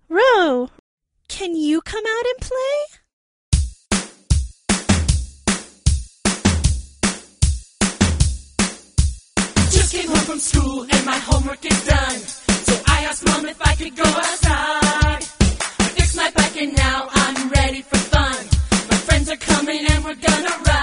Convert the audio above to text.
Ro, can you come out and play? Just came home from school and my homework is done. So I asked Mom if I could go outside. I fixed my bike and now I'm ready for fun. My friends are coming and we're gonna ride.